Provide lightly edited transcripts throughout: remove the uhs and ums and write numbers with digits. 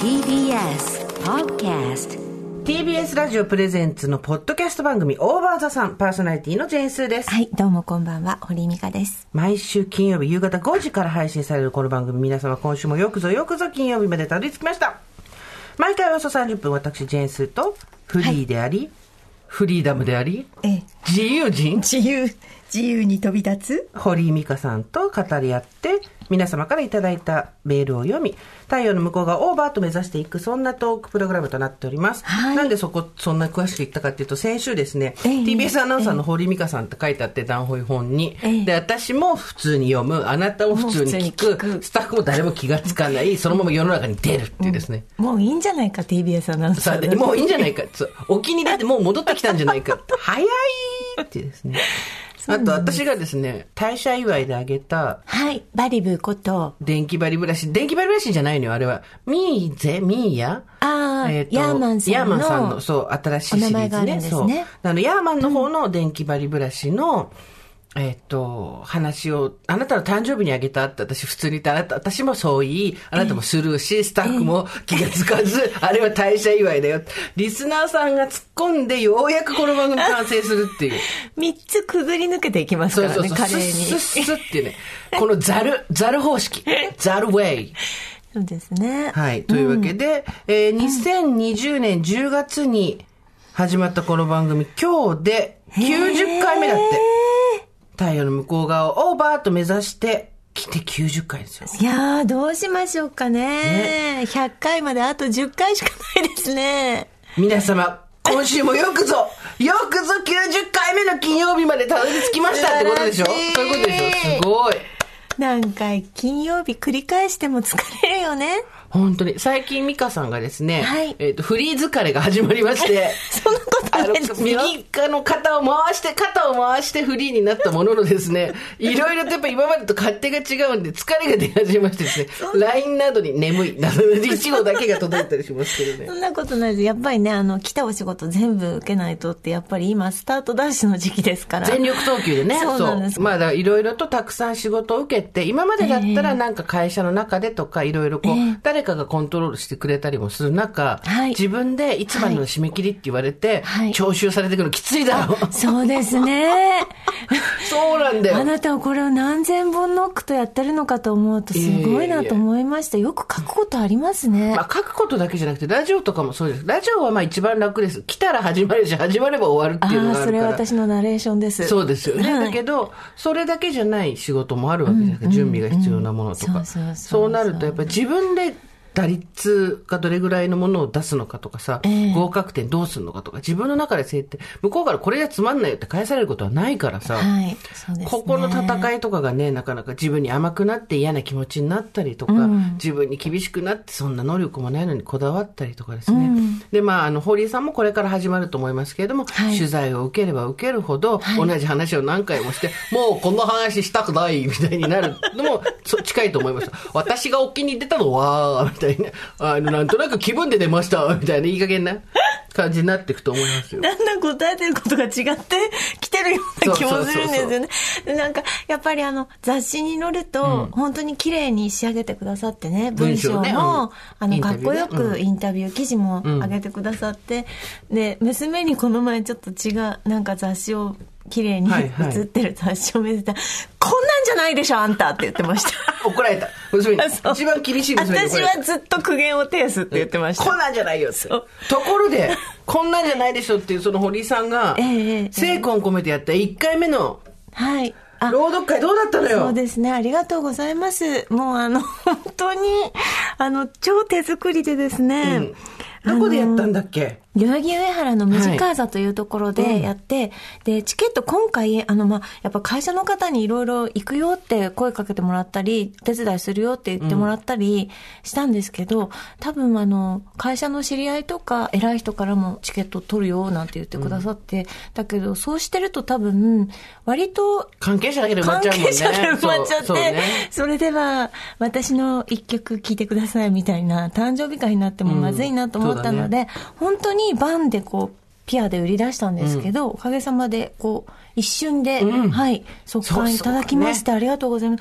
TBS Podcast TBS ラジオプレゼンツのポッドキャスト番組オーバーザさん、パーソナリティのジェーンスーです。 はい、どうもこんばんは、堀井美香です。 毎週金曜日夕方5時から配信されるこの番組、皆様今週もよくぞ金曜日までたどり着きました。毎回およそ30分、私ジェーンスーとフリーであり、はい、フリーダムであり、自由人、 自由に飛び立つ堀井美香さんと語り合って皆様からいただいたメールを読み、太陽の向こうがオーバーと目指していく、そんなトークプログラムとなっております、はい、なんでそんな詳しく言ったかっていうと、先週ですね、TBS アナウンサーの堀井美香さんって書いてあって、談本本に、で私も普通に読む、あなたも普通に聞く、スタッフも誰も気がつかない、そのまま世の中に出るっていうですね、 もういいんじゃないか TBS アナウンサーもういいんじゃないか、沖に出てもう戻ってきたんじゃないか早いっていうですね。あと私がですね、退社祝いであげた、 はい、バリブこと電気バリブラシじゃないのよ、あれはミーヤ、 ヤーマンさんのそう新しいシリーズね、お名前があるんですね。そうヤーマンの方の電気バリブラシの、話を、あなたの誕生日にあげたって私普通に言って、私もそう言い、あなたもスルーし、スタッフも気がつかず、あれは退社祝いだよ。リスナーさんが突っ込んで、ようやくこの番組完成するっていう。 3つくぐり抜けていきますからね、華麗に。 スッってね、このザル方式、ザルウェイ。 そうですね。 はい、というわけで、2020年10月に始まったこの番組、今日で90回目だって。太陽の向こう側をオーバーと目指して来て90回ですよ。 いやー、どうしましょうかね。100回まであと10回しかないですね。 皆様、今週もよくぞ90回目の金曜日までたどり着きましたってことでしょ。そういうことでしょ。すごい。 何回金曜日繰り返しても疲れるよね。 本当に最近美香さんがですね、 はい、 フリー疲れが始まりましてそんなことないですよ。 右の肩を回してフリーになったもののですね、いろいろとやっぱ今までと勝手が違うんで疲れが出始めましてですね、LINE などに眠いなどで1号だけが届いたりしますけどね。 そんなことないです。やっぱりね、来たお仕事全部受けないとって、やっぱり今スタートダッシュの時期ですから、 全力投球でね。 そうなんです。 まあだからいろいろとたくさん仕事を受けて、今までだったらなんか会社の中でとかいろいろこう、誰かがコントロールしてくれたりもする中、自分でいつまでの締め切りって言われて、徴収されてくるのきついだろう。 そうですね。 そうなんだよ。 あなたはこれを何千本ノックとやってるのかと思うとすごいなと思いました。よく書くことありますね。 まあ、書くことだけじゃなくてラジオとかもそうです。ラジオはまあ一番楽です。来たら始まるし、始まれば終わるっていうのがあるから。 それは私のナレーションです。 そうですよね、だけどそれだけじゃない仕事もあるわけじゃないですか、準備が必要なものとか、そうなるとやっぱり自分で打率がどれぐらいのものを出すのかとかさ、合格点どうするのかとか、自分の中で設定、向こうからこれじゃつまんないよって返されることはないからさ、 はいそうですね、 ここの戦いとかがね、なかなか自分に甘くなって嫌な気持ちになったりとか、自分に厳しくなってそんな能力もないのにこだわったりとかですね、でまあ堀井さんもこれから始まると思いますけれども、取材を受ければ受けるほど、同じ話を何回もして、もうこの話したくないみたいになるのも近いと思います。私が沖に出たのはみたいな、なんとなく気分で出ましたみたいないい加減な感じになっていくと思いますよ。 だんだん答えてることが違ってきてるような気もするんですよね。なんかやっぱり雑誌に載ると、本当に綺麗に仕上げてくださってね、文章も、かっこよくインタビュー記事も上げてくださって、で娘にこの前ちょっとなんか雑誌を綺麗に写ってる雑誌を見せたら、こんなんじゃないでしょあんたって言ってました。 怒られた娘に。一番厳しい娘に怒られた。 私はずっと苦言を呈すって言ってました。 こんなんじゃないよって。ところでこんなんじゃないでしょっていうその堀井さんが精魂込めてやった1回目の朗読会どうだったのよ。 そうですね、ありがとうございます。もう本当に超手作りでですね、 どこでやったんだっけ。 代々木上原のムジカーザというところでやって、でチケット今回やっぱ会社の方にいろいろ行くよって声かけてもらったり、手伝いするよって言ってもらったりしたんですけど、多分会社の知り合いとか偉い人からもチケット取るよなんて言ってくださって、だけどそうしてると多分割と関係者だけで埋まっちゃうもんね。 関係者で埋まっちゃって、それでは私の一曲聴いてくださいみたいな誕生日会になってもまずいなと思ったので、本当にバンでピアで売り出したんですけど、おかげさまで一瞬で、速乾いただきまして、ありがとうございます。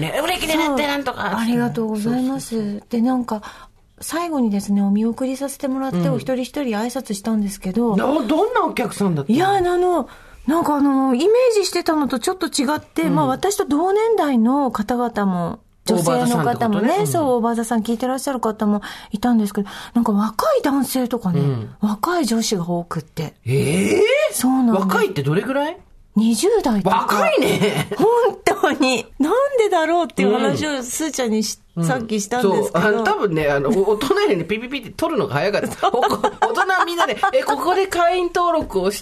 LINE してたらね、売り切れなってなんとか。 ありがとうございます。でなんか最後にですね、お見送りさせてもらって、お一人一人挨拶したんですけど。 どんなお客さんだったの？ いや、なんかイメージしてたのとちょっと違って、まあ私と同年代の方々も、女性の方もね、そう、おばあさん聞いてらっしゃる方もいたんですけど、なんか若い男性とかね、若い女子が多くって。そうなんです。 若いってどれぐらい ？20代とか。 若いね。 本当に。なんでだろうっていう話をすーちゃんにさっきしたんですけど。 そう、多分ね、大人よりね、ピピピって取るのが早かった。大人みんなで、ここで会員登録をして、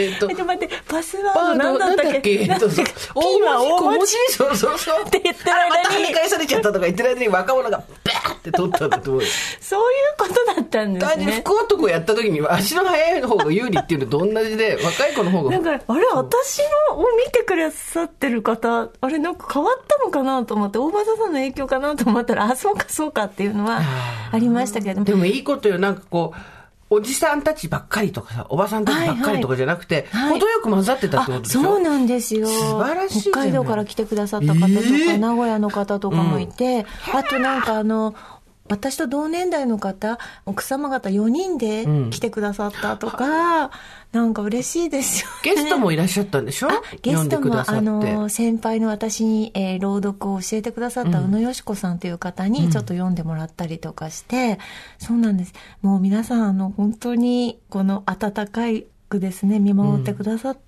待って、パスワードなんだったっけ？ピーは大文字そうって言ってる間に。 また跳ね返されちゃったとか言ってる間に若者がバーって取ったんだと思う。 そういうことだったんですね。 単に福男やった時に足の速い方が有利っていうのと同じで、若い子の方が。 なんか、あれ、私のを見てくださってる方、あれなんか変わったのかなと思って、大場さんの影響かなと思ったら、あ、そうかっていうのはありましたけれども。 でもいいことよ、なんかこう、おじさんたちばっかりとかさ、おばさんたちばっかりとかじゃなくて、程よく混ざってたってことでしょ？そうなんですよ。 素晴らしいじゃない。 北海道から来てくださった方とか、名古屋の方とかもいて、あとなんか私と同年代の方、奥様方4人で来てくださったとか、なんか嬉しいですよね。 ゲストもいらっしゃったんでしょ？ ゲストも先輩の私に、朗読を教えてくださった宇野よし子さんという方にちょっと読んでもらったりとかして、そうなんです。もう皆さん本当にこの温かくですね、見守ってくださって、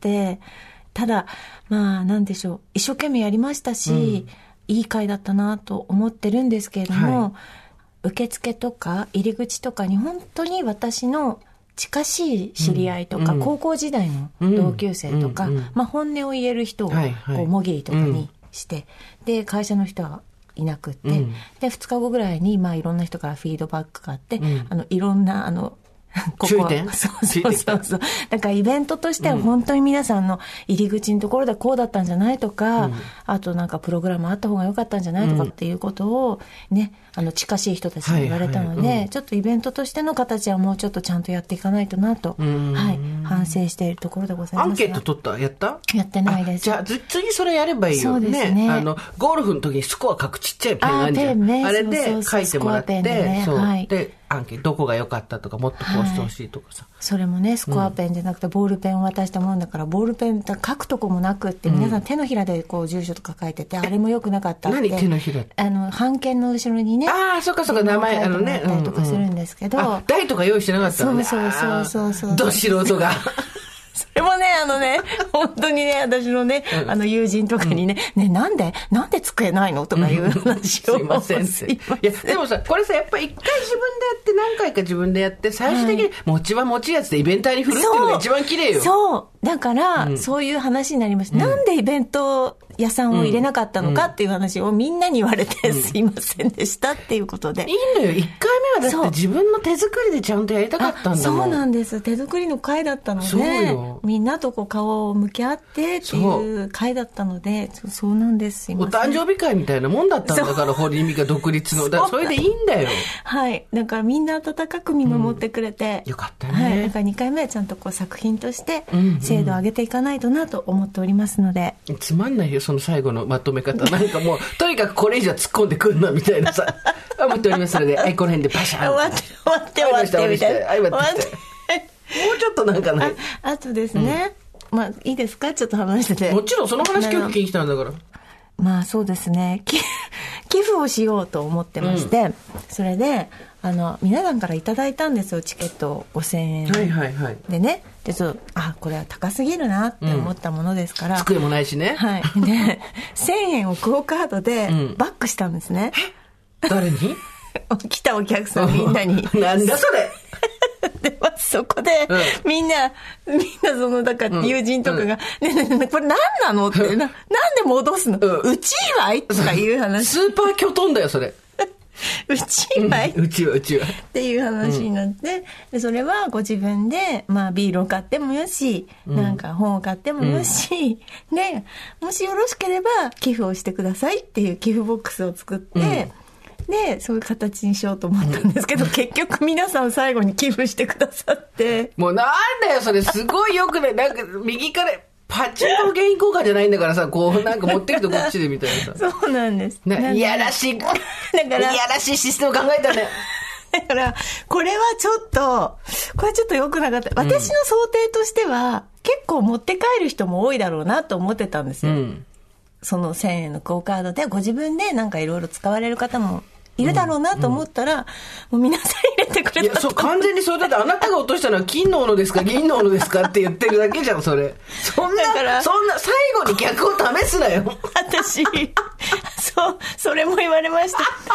ただ、まあなんでしょう、一生懸命やりましたし、いい会だったなと思ってるんですけれども、受付とか入り口とかに本当に私の近しい知り合いとか、高校時代の同級生とか、まあ本音を言える人をこうもぎりとかにして、で会社の人はいなくって、で2日後ぐらいにまあいろんな人からフィードバックがあって、いろんな注意点？ そう。だからイベントとしては本当に皆さんの入り口のところでこうだったんじゃないとか、あとなんかプログラムあった方が良かったんじゃないとかっていうことをね、近しい人たちに言われたので、ちょっとイベントとしての形はもうちょっとちゃんとやっていかないとなと、反省しているところでございます。 アンケート取った？やった？ やってないです。 じゃあ次それやればいいよ。 そうですね。 ゴルフの時にスコア書くちっちゃいペンあるじゃん。あれで書いてもらって、でアンケートどこが良かったとか、もっとこうしてほしいとかさ、 それもね、スコアペンじゃなくてボールペンを渡したもんだから、ボールペン書くとこもなくって、皆さん手のひらでこう住所とか書いてて、あれも良くなかったって。 何手のひらって？ 半券の後ろにね、 そうか名前ね、たりとかするんですけど、 台とか用意してなかったのね。 そうど素人がそれもね、本当にね、私のね、友人とかにね、なんで机ないのとかいう話を。 すいませんって。いや、でもさ、これさ、やっぱり一回自分でやって、何回か自分でやって、最終的に餅は餅やつでイベンターに振るっていうのが一番綺麗よ。 そう。だから、そういう話になりました。なんでイベント屋さんを入れなかったのかっていう話をみんなに言われて、すいませんでしたっていうことで。 いいのよ。1回目はだって自分の手作りでちゃんとやりたかったんだもん。 そうなんです。手作りの会だったので、みんなとこう顔を向き合ってっていう会だったので、そうなんです。すいません。 お誕生日会みたいなもんだったんだから、堀井美香独立の。だからそれでいいんだよ。 はい。だからみんな温かく見守ってくれて。 よかったね。 はい。だから2回目はちゃんとこう作品として、精度を上げていかないとなと思っておりますので。 つまんないよ、その最後のまとめ方。なんかもう、とにかくこれ以上突っ込んでくんなみたいなさ。思っておりますので、この辺でパシャン。 終わってみたいな。もうちょっとなんかない。 あとですね。まあ、いいですか？ちょっと話してて。 もちろん、その話今日聞きに来たんだから。 まあ、そうですね。寄付をしようと思ってまして、それで、皆さんからいただいたんですよ、チケット5000円。でね、でこれは高すぎるなって思ったものですから。 机もないしね。 はい。で、1000円をクオカードでバックしたんですね。 誰に？ 来たお客さんみんなに。 なんだそれで、そこで、みんなだから友人とかが、これ何なのって、なんで戻すの？うち祝いとかいう話。 スーパーキョトンだよ、それ。 うち祝い、 うちはっていう話になって、でそれはご自分で、まあ、ビールを買ってもよし、なんか本を買ってもよし、でもしよろしければ寄付をしてくださいっていう寄付ボックスを作って、でそういう形にしようと思ったんですけど、結局皆さん最後に寄付してくださって、 もうなんだよそれ、すごいよくね、なんか右からパチンコ原因効果じゃないんだからさ、こうなんか持ってくとこっちでみたいなさ。 そうなんです。 いやらしい、だからいやらしいシステム考えたね。 だから、これはちょっと良くなかった。私の想定としては、結構持って帰る人も多いだろうなと思ってたんですよ。その1000円のクオカードでご自分でなんかいろいろ使われる方もいるだろうなと思ったら、もう皆さん入れてくれた。 いや、そう、完全にそれだってあなたが落としたのは金の斧ですか銀の斧ですかって言ってるだけじゃん、それ。そんな最後に逆を試すなよ。 私、それも言われました。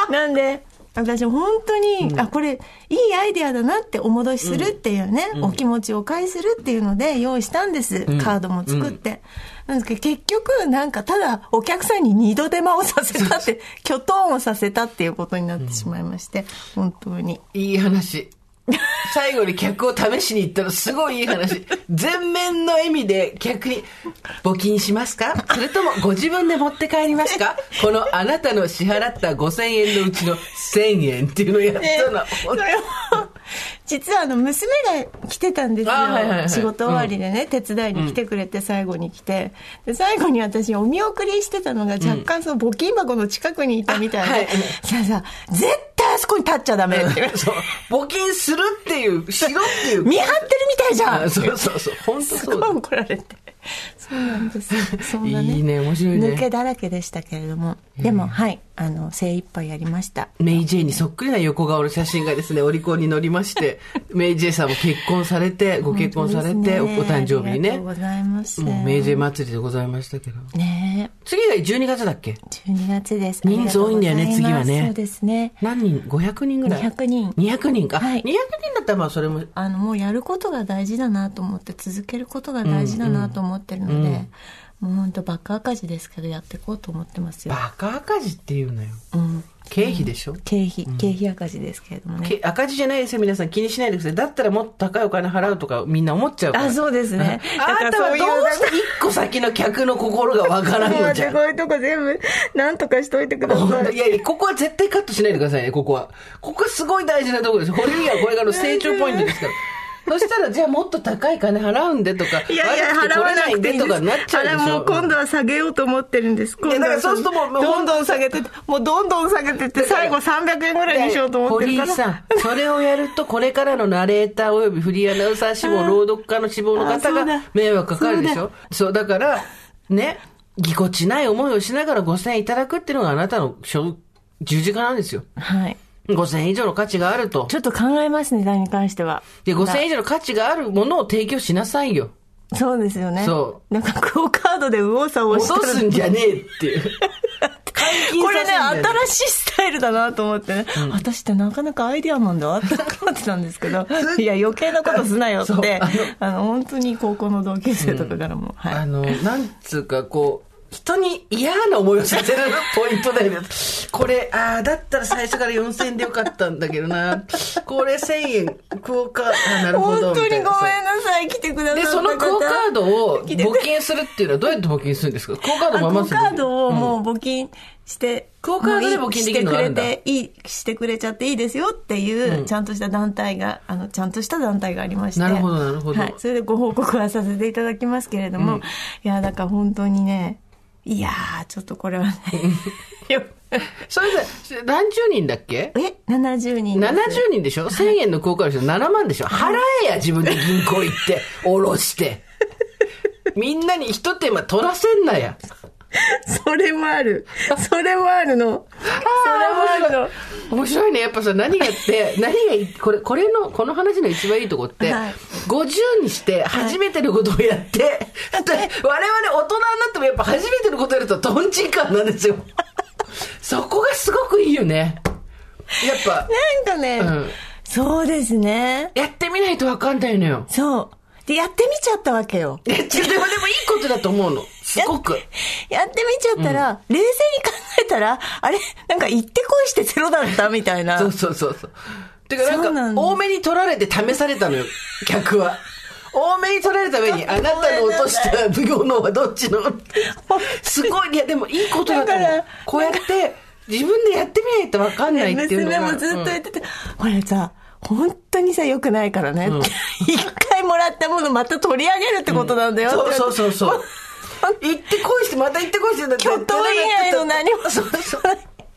なんで、私本当に、これいいアイデアだなってお戻しするっていうね、お気持ちをお返しするっていうので用意したんです。カードも作って。なんですけど結局なんかただお客さんに二度手間をさせたって、キョトンをさせたっていうことになってしまいまして、本当に。 いい話。最後に客を試しに行ったらすごいいい話。全面の笑みで客に募金しますか、それともご自分で持って帰りますか、このあなたの支払った5000円のうちの1000円っていうのをやったの。 それも実は娘が来てたんですよ、仕事終わりでね、手伝いに来てくれて、最後に来て、で最後に私お見送りしてたのが若干その募金箱の近くにいたみたいで、さ絶対あそこに立っちゃダメってそう募金するっていうしろっていう見張ってるみたいじゃん。 そう本当そうすごい怒られて。そうなんです。そんなね、 いいね、面白いね。 抜けだらけでしたけれども、でもはい精一杯やりました。 メイジェイにそっくりな横顔の写真がですね、オリコンに載りまして、メイジェイさんも結婚されて、ご結婚されて、お誕生日にね。ありがとうございます。もうメイジェイ祭りでございましたけど。ね。次が12月だっけ ？12月です。 人数多いんだよね、次はね。 そうですね。 何人？500人ぐらい ？200人。 200人か。200人だったらまあそれも。 もうやることが大事だなと思って、続けることが大事だなと思ってるので、もう本当バカ赤字ですけどやっていこうと思ってますよ。 バカ赤字っていうのよ。経費でしょ？経費赤字ですけれどもね。 赤字じゃないですよ、皆さん気にしないでください。だったらもっと高いお金払うとかみんな思っちゃうから。 そうですね。 あなたはどうして一個先の客の心がわからんのじゃん。 こういうとこ全部なんとかしといてください。 いやここは絶対カットしないでくださいね、ここはすごい大事なところです。ホリウィアはこれからの成長ポイントですから。そしたらじゃあもっと高い金払うんでとか、 いや払わないでとかなっちゃうでしょ。もう今度は下げようと思ってるんです。 だからそうするともうどんどん下げてって最後300円ぐらいにしようと思ってるから。 堀井さん、それをやるとこれからのナレーターおよびフリーアナウンサー志望、朗読家の志望の方が迷惑かかるでしょ。そうだからね、ぎこちない思いをしながら5000円いただくっていうのがあなたの十字架なんですよ。はい。5000円以上の価値があると。 ちょっと考えますね、に関しては。 で、5000円以上の価値があるものを提供しなさいよ。 そうですよね。そう。なんかクオカードで右往左往してる。 落とすんじゃねえっていう。 これね、新しいスタイルだなと思ってね。私ってなかなかアイデアマンだわって思ってたんですけど、いや余計なことすなよって、本当に高校の同級生とかからも。 なんつうか人に嫌な思いをさせるポイントだよね。これ、だったら最初から4000円でよかったんだけどな。これ1000円、クオカード、なるほど。 本当にごめんなさい、来てください。 で、そのクオカードを募金するっていうのはどうやって募金するんですか？クオカードもクオカードをもう募金して、 クオカードで募金できるのがあるんだ。 してくれちゃっていいですよっていう、ちゃんとした団体が、ちゃんとした団体がありまして。 なるほど、なるほど。はい。 それでご報告はさせていただきますけれども、いや、だから本当にね、いやー、ちょっとこれはね。 それで、何十人だっけ ？70人です。 70人でしょ？ 1000 円のクオカードでしょ？7万でしょ？払えや、自分で銀行行って、下ろして。みんなに一手間取らせんなや。 それもあるの。それもあるの。 面白いね。やっぱさ、何がこの話の一番いいとこって、50にして初めてのことをやって、我々大人になってもやっぱ初めてのことをやるとトンチンカンなんですよ。そこがすごくいいよね。やっぱ。 なんかね、そうですね。 やってみないと分かんないのよ。 そう。で、やってみちゃったわけよ。 でもいいことだと思うの。すごく。 やってみちゃったら、冷静に考えたら、あれなんか行ってこいしてゼロだったみたいな。 そう。てかなんか、多めに取られて試されたのよ、客は。多めに取られた上に、あなたの落とした奉行のはどっちのすごい、いやでもいいことだと思う。こうやって、自分でやってみないと分かんないっていうのが。 娘もずっと言ってて、これさ、本当にさ、良くないからね。一回もらったものまた取り上げるってことなんだよ。 そう。行ってこいして、また行ってこいして。 京都以外の何も。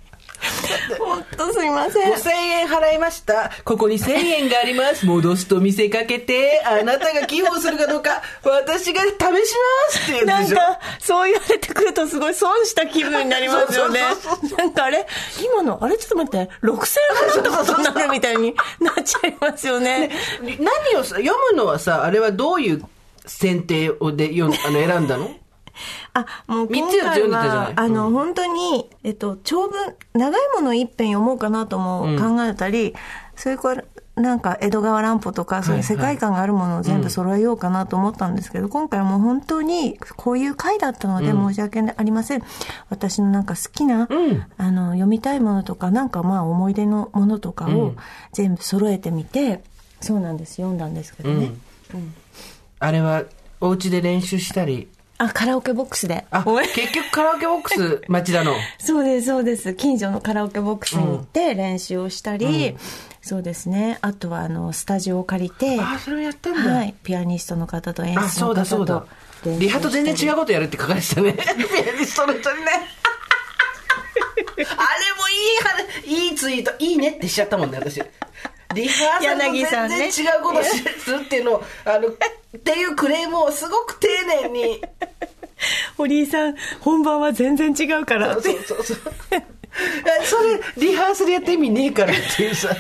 本当すいません。 5000円払いました。ここに1000円があります。戻すと見せかけて、あなたが寄付をするかどうか、私が試しますって言うんでしょ。 なんか、そう言われてくるとすごい損した気分になりますよね。なんかあれ今の、あれちょっと待って、6000円払ったことになるみたいになっちゃいますよね。 何を読むのはさ、あれはどういう選定で選んだの？ もう今回は、本当に、長文、長いもの一編読もうかなとも考えたり、それからなんか江戸川乱歩とかそういう世界観があるものを全部揃えようかなと思ったんですけど、今回はもう本当にこういう回だったので申し訳ありません。私のなんか好きな、読みたいものとか、なんかまあ思い出のものとかを全部揃えてみて、そうなんです、読んだんですけどね。 あれはお家で練習したり、 カラオケボックスで。 結局カラオケボックス町田の。 そうです、そうです。近所のカラオケボックスに行って練習をしたり、そうですね。あとはスタジオを借りて。 それをやったんだ。 はい。ピアニストの方と演奏の方と。 そうだ。リハと全然違うことやるって書かれてたね。ピアニストの人にね。あれもいいツイート、いいねってしちゃったもんね、私。リハーサルと全然違うことするっていうのを、っていうクレームをすごく丁寧に。 堀井さん、本番は全然違うからって。 そう。それ、リハーサルやって意味ねえからっていうさ。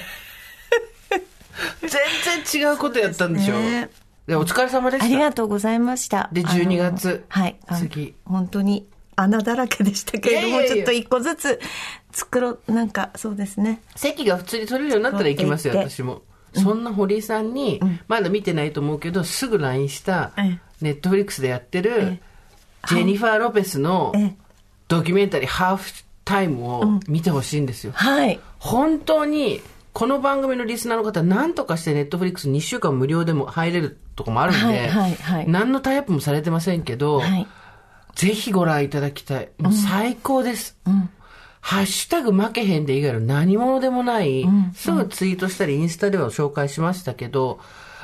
全然違うことやったんでしょ。で、お疲れ様でした。 ありがとうございました。 で、12月。 はい。次。本当に穴だらけでしたけれども、ちょっと一個ずつ作ろう。なんか、そうですね。 席が普通に取れるようになったら行きますよ、私も。そんな堀井さんに、まだ見てないと思うけど、すぐ LINE した、ネットフリックスでやってる、ジェニファー・ロペスのドキュメンタリー、ハーフタイムを見てほしいんですよ。 はい。 本当に、この番組のリスナーの方、何とかしてネットフリックス2週間無料でも入れるとこもあるんで、何のタイアップもされてませんけど、ぜひご覧いただきたい。もう最高です。ハッシュタグ負けへんで以外の何者でもない、すぐツイートしたりインスタでは紹介しましたけど、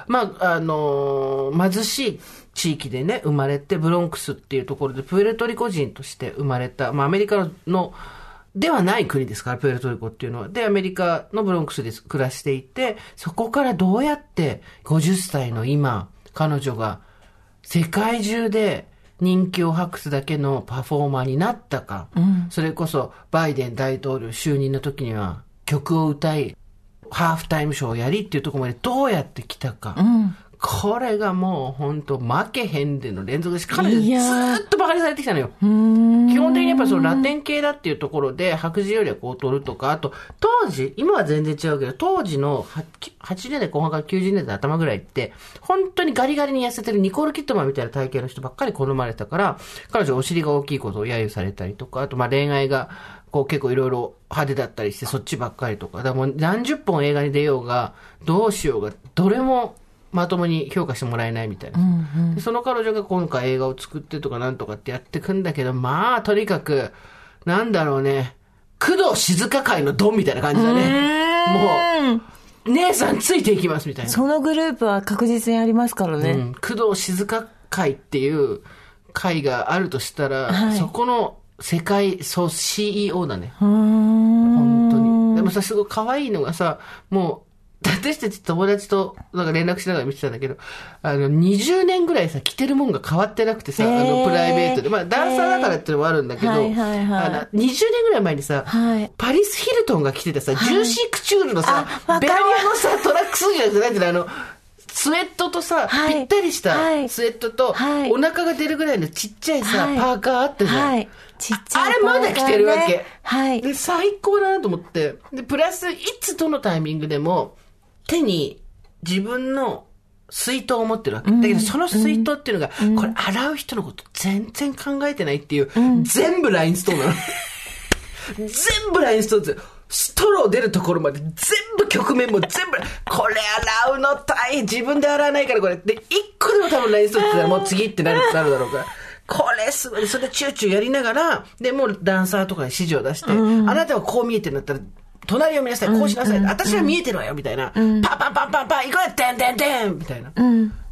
貧しい地域でね、生まれて、ブロンクスっていうところでプエルトリコ人として生まれた、アメリカの、ではない国ですから、プエルトリコっていうのは。で、アメリカのブロンクスで暮らしていて、そこからどうやって50歳の今、彼女が世界中で人気を博すだけのパフォーマーになったか、それこそバイデン大統領就任の時には曲を歌い、ハーフタイムショーをやりっていうところまでどうやって来たか。これがもう本当負けへんでの連続です。彼女ずーっと馬鹿にされてきたのよ。基本的にやっぱそのラテン系だっていうところで白人よりはこう取るとか、あと当時、今は全然違うけど、当時の80年代後半から90年代頭ぐらいって、本当にガリガリに痩せてるニコール・キッドマンみたいな体型の人ばっかり好まれたから、彼女お尻が大きいことを揶揄されたりとか、あと恋愛がこう結構いろいろ派手だったりしてそっちばっかりとか、だからもう何十本映画に出ようが、どうしようが、どれもまともに評価してもらえないみたいな。でその彼女が今回映画を作ってとかなんとかってやってくんだけど、とにかく、なんだろうね、工藤静香界のドンみたいな感じだね。もう、姉さんついていきますみたいな。 そのグループは確実にありますからね。 工藤静香界っていう会があるとしたら、そこの世界、CEO だね。本当に。でもさ、すごい可愛いのがさ、もう、私たち友達となんか連絡しながら見てたんだけど、20年ぐらいさ、着てるもんが変わってなくてさ、プライベートで。ダンサーだからっていうのもあるんだけど、20年ぐらい前にさ、パリス・ヒルトンが着てたさ、ジューシークチュールのさ、ベロアのさ、トラックスーツじゃないんだよ、スウェットとさ、ぴったりしたスウェットと、お腹が出るぐらいのちっちゃいさ、パーカーあったじゃん。ちっちゃいあれまだ着てるわけ。で、最高だなと思って。で、プラス、いつどのタイミングでも、手に自分の水筒を持ってるわけ。だけど、その水筒っていうのが、これ洗う人のこと全然考えてないっていう、全部ラインストーンなの。全部ラインストーンです。ストロー出るところまで全部曲面も全部、これ洗うの大変。自分で洗わないからこれ。で、一個でも多分ラインストーンって言ったらもう次ってなるだろうから。これすごい。それでチューチューやりながら、で、もうダンサーとかに指示を出して、あなたはこう見えてるんだったら、隣を見なさい、こうしなさい、私は見えてるわよ、みたいな。パンパンパンパンパン、行こうや、てんてんてんみたいな。もう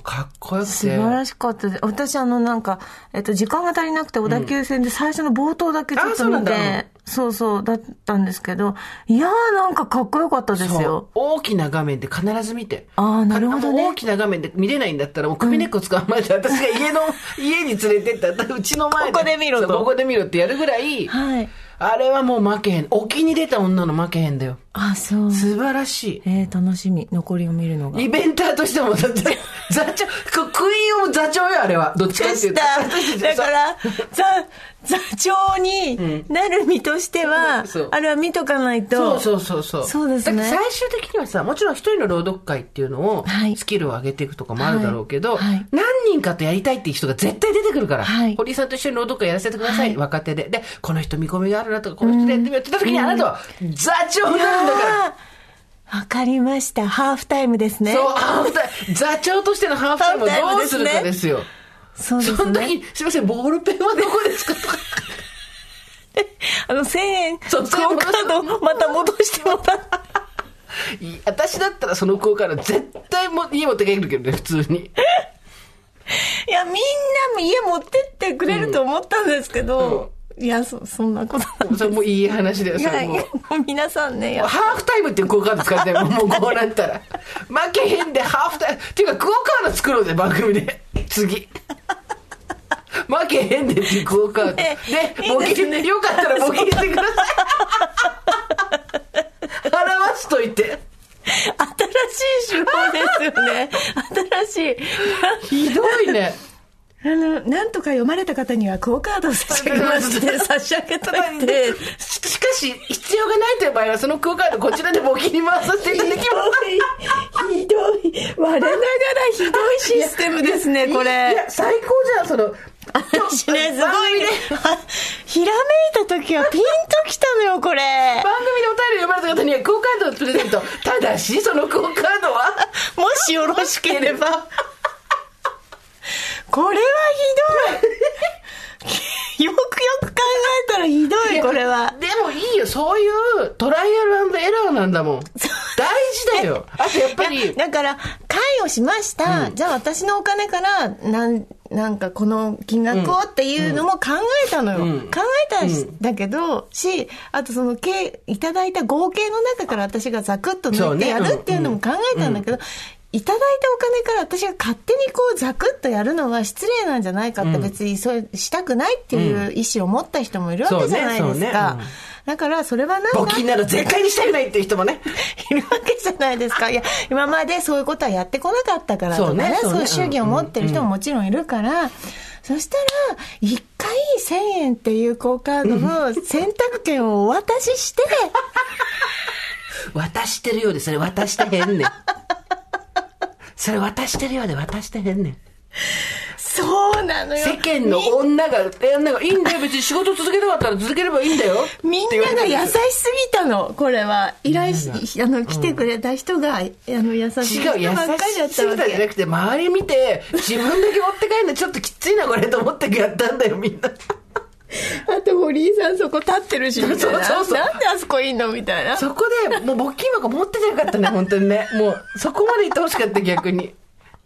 かっこよくて。 素晴らしかったです。私なんか、時間が足りなくて小田急線で最初の冒頭だけちょっと見て、そうだったんですけど、いやーなんかかっこよかったですよ。 大きな画面で必ず見て。 なるほどね。 大きな画面で見れないんだったら、もう首根っこ捕まえて、私が家に連れてったら、うちの前で。 ここで見ろと。 ここで見ろってやるぐらい、 はい。 あれはもう負けへん。沖に出た女の負けへんだよ。 そう。 素晴らしい。楽しみ。残りを見るのが。 イベンターとしても、だって、座長、クイーンオブ座長よ、あれは。どっちかっていうと。 だから、座長になる身としては、あれは見とかないと。 そう。 そうですね。 だって最終的にはさ、もちろん一人の朗読会っていうのを、スキルを上げていくとかもあるだろうけど、何人かとやりたいっていう人が絶対出てくるから、堀井さんと一緒に朗読会やらせてください、若手で。で、この人見込みがあるなとか、この人でやってみようって言った時に、あなたは座長なんだから。 わかりました。ハーフタイムですね。 そう、ハーフタイム。座長としてのハーフタイムをどうするかですよ。 そうですね。 その時に、すいません、ボールペンはどこですかとか。 1000円、クオカードまた戻してもらって。 私だったらそのクオカード絶対家持って帰るけどね、普通に。 いや、みんなも家持ってってくれると思ったんですけど、いや、そんなことなんです。 それもういい話だよ、それも。 もう皆さんね。 ハーフタイムっていうクオカード使ってもうこうなったら。負けへんでハーフタイム。っていうかクオカード作ろうぜ、番組で。次。負けへんでっていうクオカード。で、募金、よかったら募金してください。表しといて。 新しい手法ですよね。新しい。ひどいね。 なんとか読まれた方にはクオカードを差し上げまして差し上げといてしかし必要がないという場合はそのクオカードこちらで募金に回させていただきますひどい我ながらひどいシステムですねこれ。 いや最高じゃんその私ねすごいねひらめいた時はピンときたのよこれ。 番組でお便り読まれた方にはクオカードをプレゼント。ただしそのクオカードはもしよろしければこれはひどいよく考えたらひどいこれは。 でもいいよそういうトライアル&エラーなんだもん。大事だよ。あとやっぱりだから会をしました、じゃあ私のお金からなんかこの金額をっていうのも考えたのよ、考えたんだけどあとそのいただいた合計の中から私がザクッと抜いてやるっていうのも考えたんだけど、いただいたお金から私が勝手にこうザクッとやるのは失礼なんじゃないかって、別にそれしたくないっていう意思を持った人もいるわけじゃないですか。だからそれは募金なら絶対にしたくないっていう人もねいるわけじゃないですか。いや今までそういうことはやってこなかったからとかね、そういう主義を持ってる人ももちろんいるから、そしたら1回1000円っていうクオカードの選択権をお渡しして渡してるようでそれ渡してへんねんそれ渡してるようで渡してへんねん。 そうなのよ。 世間の女がいいんだよ別に仕事続けなかったら続ければいいんだよ。 みんなが優しすぎたのこれは。依頼来てくれた人が優しい人ばっかりだったわけ。 違う優しすぎたじゃなくて周り見て自分だけ持って帰るのちょっときついなこれと思ってやったんだよみんな。 あと堀井さんそこ立ってるしみたいな。なんであそこいいのみたいな。 そこでもう募金箱持っててよかったね本当にね。もうそこまで言ってほしかった逆に。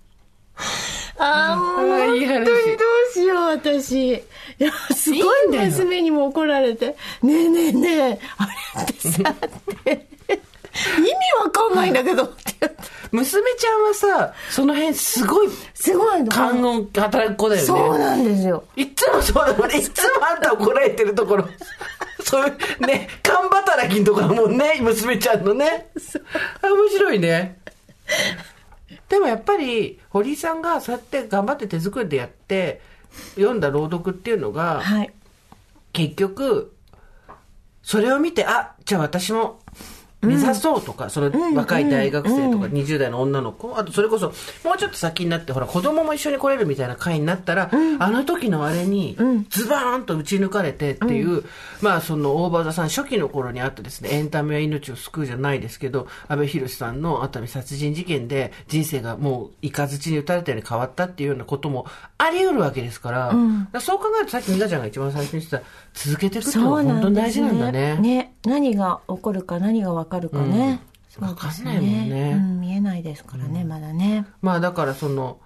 もう本当にどうしよう私。いやすごい娘にも怒られてねえあれってさって意味わかんないんだけどって娘ちゃんはさその辺すごい勘の働く子だよね。 そうなんですよ。 いつもそうだもんね。いつもあんた怒られてるところそういうね勘働きのところだもんね娘ちゃんのね。面白いね。でもやっぱり堀井さんがそうやって頑張って手作りでやって読んだ朗読っていうのが、結局それを見てじゃあ私も目指そうとか、その若い大学生とか20代の女の子、あとそれこそもうちょっと先になってほら子供も一緒に来れるみたいな会になったら、あの時のあれにズバーンと打ち抜かれてっていう、まあその大場座さん初期の頃にあったですねエンタメは命を救うじゃないですけど阿部寛さんの熱海殺人事件で人生がもうイカズチに打たれたように変わったっていうようなこともあり得るわけですから、そう考えるとさっき美香ちゃんが一番最初に言ってた続けていくっていうのは本当に大事なんだね。 何が起こるか何が分かるかね、 分かんないもんね、 見えないですからね、まだね。 まあだからその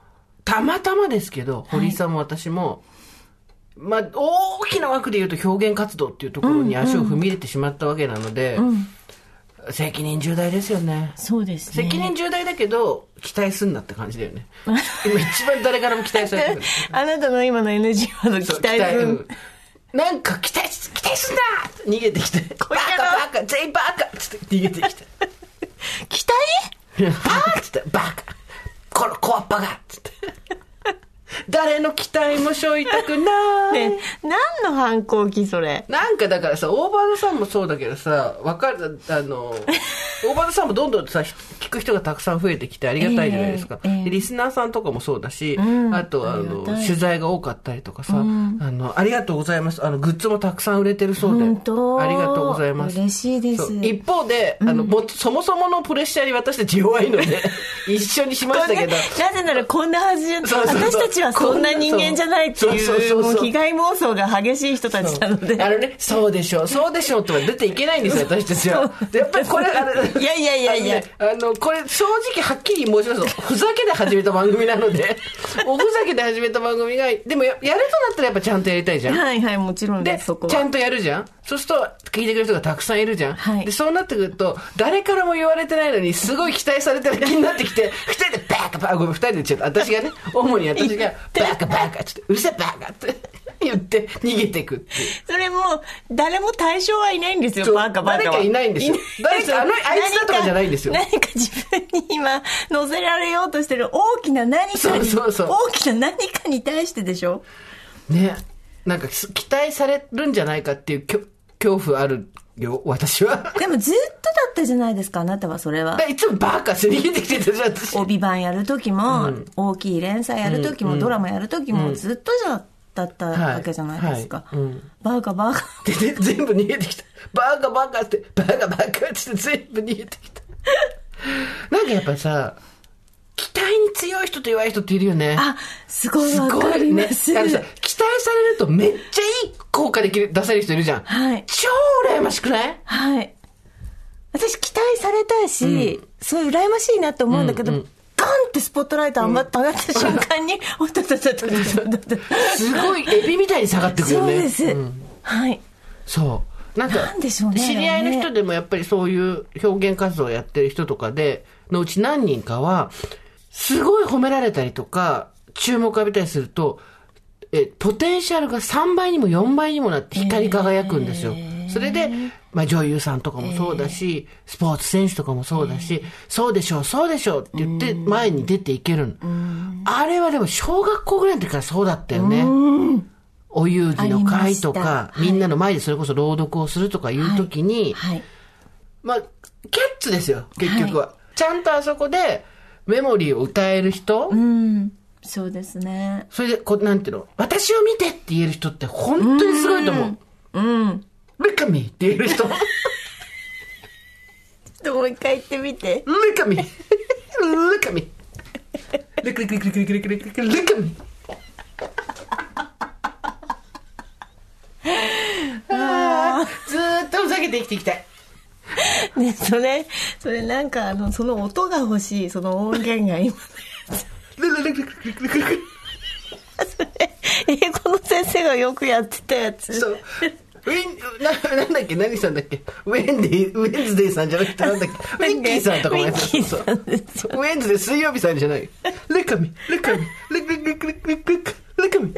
たまたまですけど、堀井さんも私も、まあ、大きな枠で言うと表現活動っていうところに足を踏み入れてしまったわけなので、責任重大ですよね。 そうですね。 責任重大だけど、期待すんなって感じだよね。今一番誰からも期待されてる。 あなたの今の NG ワード期待する。 なんか期待すんな逃げてきて。バカ全員バカつって逃げてきて。 期バ待ーッつって、バカこの小っぱがつって。誰の期待も背負いたくない。 ね、何の反抗期それ。 なんかだからさ、オーバードさんもそうだけどさ、オーバードさんもどんどんさ、聞く人がたくさん増えてきてありがたいじゃないですか。でリスナーさんとかもそうだし、あと取材が多かったりとかさ、ありがとうございます。グッズもたくさん売れてるそうで。 本当ありがとうございます。 嬉しいです。 一方で、そもそものプレッシャーに私たち弱いので、一緒にしましたけど。 なぜならこんなはずじゃない。私たちはそんな人間じゃないっていう、もう被害妄想が激しい人たちなので。 そうでしょうとは出ていけないんですよ、私たちは。やっぱりこれ、 いや。 これ正直はっきり申しますと、ふざけで始めた番組なので、おふざけで始めた番組が、でもやるとなったらやっぱちゃんとやりたいじゃん。 はいはい、もちろんです。そこはちゃんとやるじゃん。そうすると、聞いてくれる人がたくさんいるじゃん。 はい、 で、そうなってくると、誰からも言われてないのに、すごい期待されてる気になってきて、二人でバカバカ、ごめん、二人で言っちゃった。私がね、主に私が、バカバカ、つって、うるせえバカって言って逃げていくっていう。 それも、誰も対象はいないんですよ、バカバカは。 誰かいないんですよ。誰か、あいつだとかじゃないんですよ。 何か自分に今、乗せられようとしてる大きな何かに、大きな何かに対してでしょね。なんか、期待されるんじゃないかっていう恐怖あるよ、私は。 でもずっとだったじゃないですか、あなたはそれは。 いつもバカすりげてきてたじゃん、私。 帯番やるときも、大きい連載やるときも、ドラマやるときも、ずっとだったわけじゃないですか。バカバカって全部逃げてきた。バカバカって、バカバカって全部逃げてきた。なんかやっぱさ、期待に強い人と弱い人っているよね。 あ、すごいわかります。 期待されるとめっちゃいい効果出せる人いるじゃん。 はい。 超羨ましくない？ はい。私期待されたいし、そういう羨ましいなって思うんだけど、ガンってスポットライト上がった瞬間に、おっとっとっとっとっと。 すごいエビみたいに下がってくるよね。 そうです。はい。 そう。なんでしょうね。知り合いの人でもやっぱりそういう表現活動をやってる人とかのうち何人かは、すごい褒められたりとか、注目浴びたりすると、ポテンシャルが3倍にも4倍にもなって光り輝くんですよ。それで、まあ女優さんとかもそうだし、スポーツ選手とかもそうだし、そうでしょうって言って前に出ていけるの。あれはでも小学校ぐらいの時からそうだったよね。お遊戯の会とか、みんなの前でそれこそ朗読をするとかいう時に、まあ、キャッツですよ、結局は。ちゃんとあそこでメモリーを歌える人、 そうですね。 それで、なんていうの、私を見てって言える人って本当にすごいと思う。Look at me って言える人。ちょっともう一回言ってみて。 Look at me. Look at me. Look at me. ずーっとふざけて生きていきたい。 ね、それなんかその音が欲しい、その音源が今のやつ。それ英語の先生がよくやってたやつ。 そうなんだっけ、何さんだっけ、ウェンズデーさんじゃなくてなんだっけ、ウィッキーさんとかもやってた。ウェンズデー水曜日さんじゃない。Look at me, look at me, look at me